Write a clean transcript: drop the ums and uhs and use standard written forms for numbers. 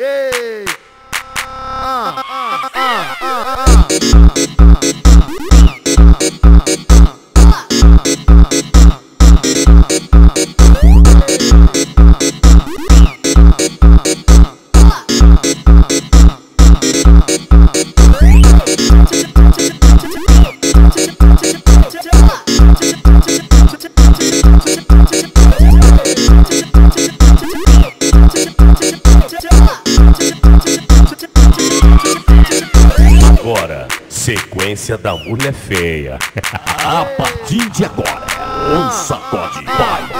Ei! Agora, sequência da mulher feia. A partir de agora, um sacode vai.